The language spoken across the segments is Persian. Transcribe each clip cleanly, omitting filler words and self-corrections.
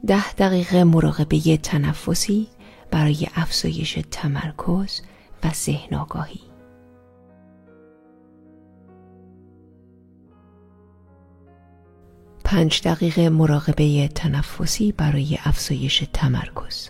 10 دقیقه مراقبه تنفسی برای افزایش تمرکز و ذهن آگاهی. پنج دقیقه مراقبه تنفسی برای افزایش تمرکز.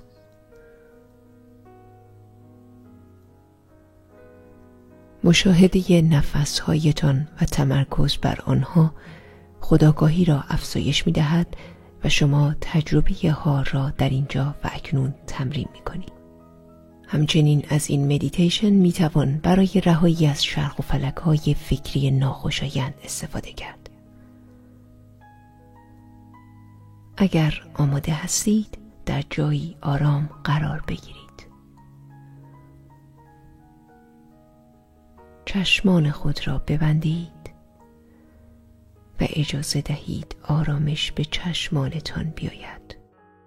مشاهده نفس‌هایتان و تمرکز بر آنها خودآگاهی را افزایش می‌دهد و شما تجربه حال را در اینجا و اکنون تمرین می‌کنید. همچنین از این مدیتیشن می‌توان برای رهایی از چرخ و فلک‌های فکری ناخوشایند استفاده کرد. اگر آماده هستید، در جایی آرام قرار بگیرید. چشمان خود را ببندید و اجازه دهید آرامش به چشمانتان بیاید.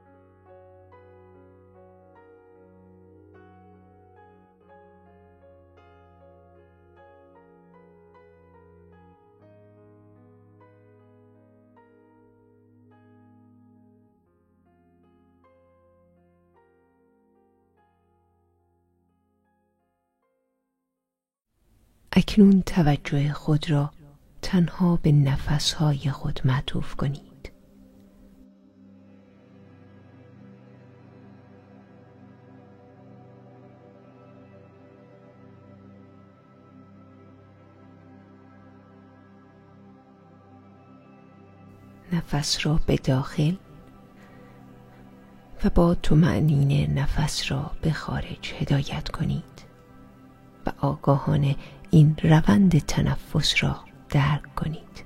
اکنون توجه خود را تنها به نفس‌های خود معطوف کنید. نفس را به داخل و با طمأنینه نفس را به خارج هدایت کنید و آگاهانه این روند تنفس را درک کنید.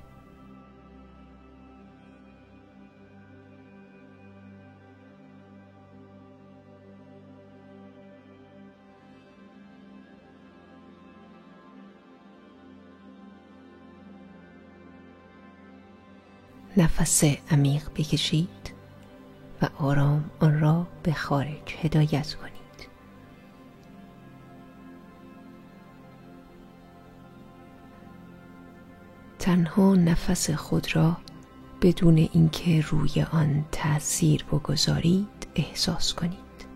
نفس عمیق بکشید و آرام آن را به خارج هدایت کنید. تنها نفس خود را بدون اینکه روی آن تأثیر بگذارید احساس کنید.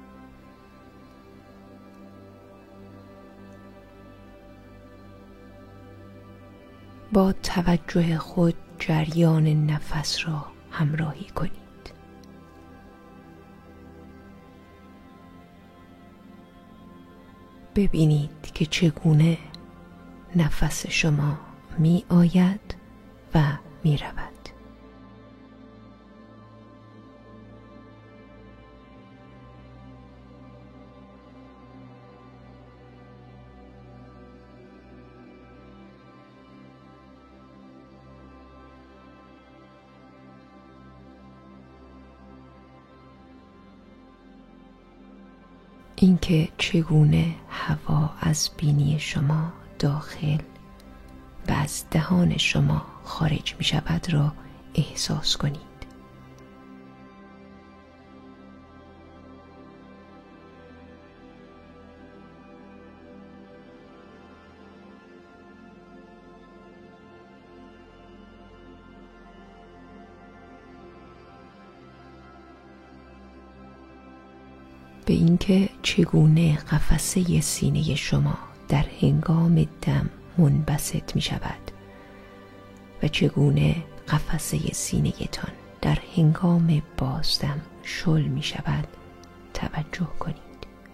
با توجه خود جریان نفس را همراهی کنید. ببینید که چگونه نفس شما می آید و می رود. اینکه چگونه هوا از بینی شما داخل و از دهان شما خارج می شود را احساس کنید. به اینکه چگونه قفسه سینه شما در هنگام دم منبسط می شود و چگونه قفسه سینه تان در هنگام بازدم شل می شود توجه کنید.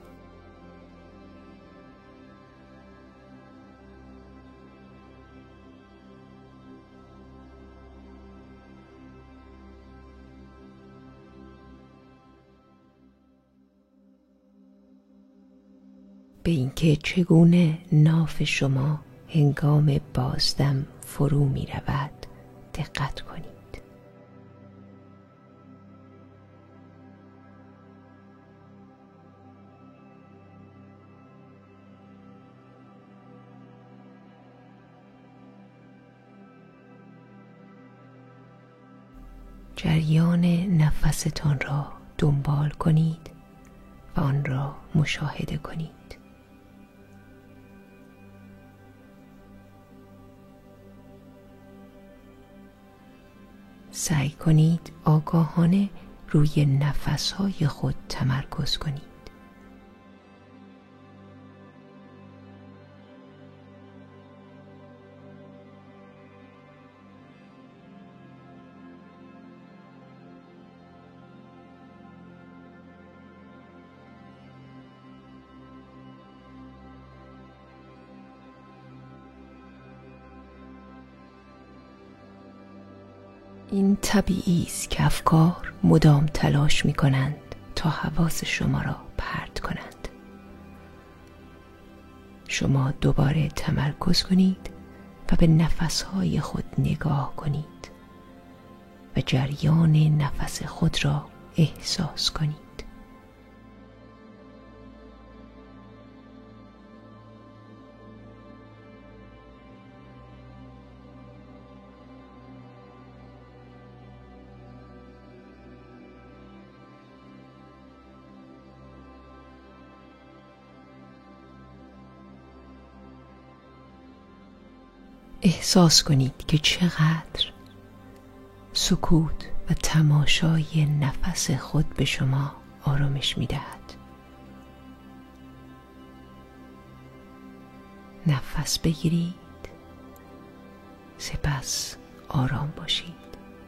به اینکه چگونه ناف شما هنگام بازدم فرو می رود دقت کنید. جریان نفستان را دنبال کنید و آن را مشاهده کنید. سعی کنید آگاهانه روی نفسهای خود تمرکز کنید. این طبیعی است که افکار مدام تلاش می کنند تا حواس شما را پرت کنند. شما دوباره تمرکز کنید و به نفسهای خود نگاه کنید و جریان نفس خود را احساس کنید. احساس کنید که چقدر سکوت و تماشای نفس خود به شما آرامش می دهد. نفس بگیرید، سپس آرام باشید.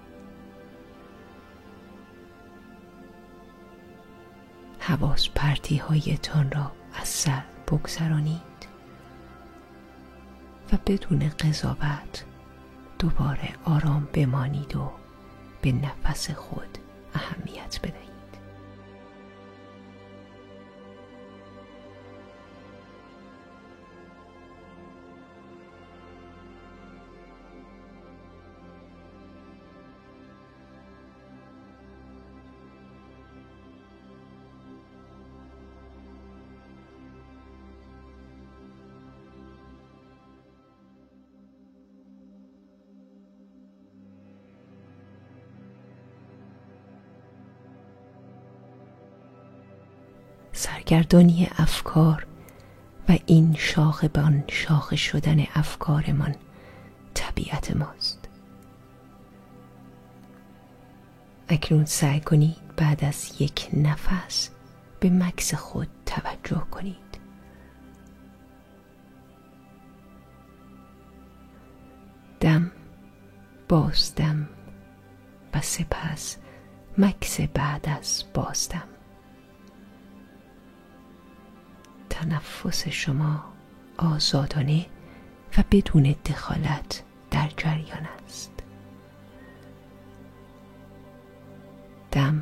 حواس پرتی هایتان را از سر بگذرانید و بدون قضاوت دوباره آرام بمانید و به نفس خود اهمیت بدهید. سرگردانی افکار و این شاخبان شاخه شدن افکارمان طبیعت ماست. اکنون سعی کنید بعد از یک نفس به مکث خود توجه کنید. دم، بازدم و سپس مکث بعد از بازدم. تنفس شما آزادانه و بدون دخالت در جریان است. دم،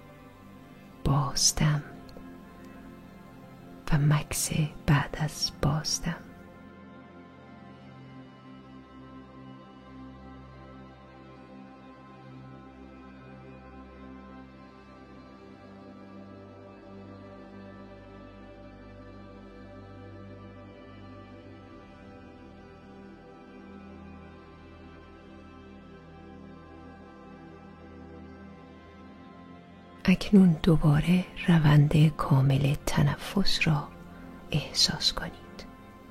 بازدم و مکث بعد از بازدم. اکنون دوباره روند کامل تنفس را احساس کنید.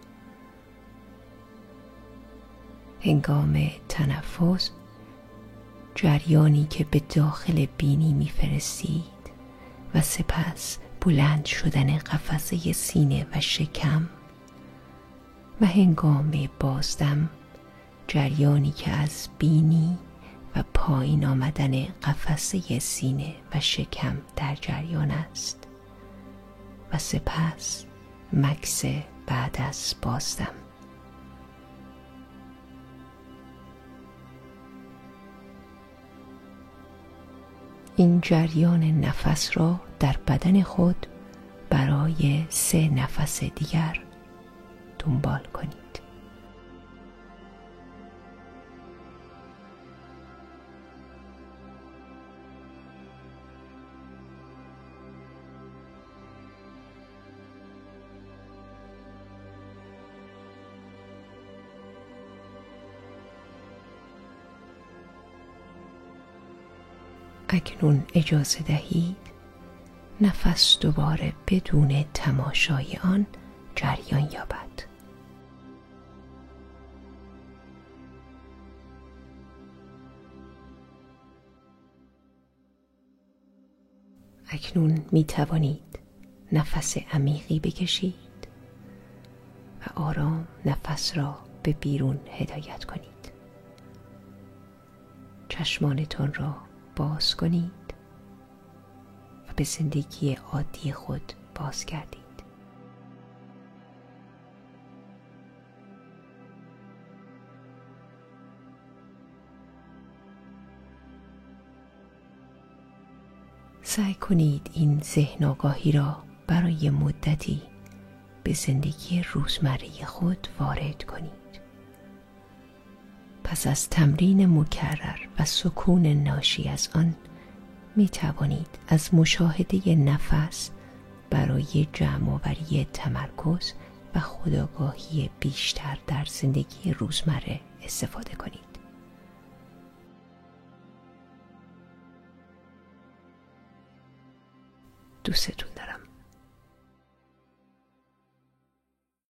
هنگام تنفس جریانی که به داخل بینی می‌فرستید و سپس بلند شدن قفسه سینه و شکم و هنگام بازدم جریانی که از بینی و پایین آمدن قفسه سینه و شکم در جریان است و سپس مکث بعد از بازدم. این جریان نفس را در بدن خود برای 3 نفس دیگر دنبال کنید. اکنون اجازه دهید نفس دوباره بدون تماشای آن جریان یابد. اکنون می توانید نفس عمیقی بکشید و آرام نفس را به بیرون هدایت کنید. چشمانتان را باز کنید و به زندگی عادی خود باز گردید. سعی کنید این ذهن آگاهی را برای مدتی به زندگی روزمره خود وارد کنید. پس از تمرین مکرر و سکون ناشی از آن می توانید از مشاهده نفس برای جمع‌آوری تمرکز و خودآگاهی بیشتر در زندگی روزمره استفاده کنید. دوستتون دارم.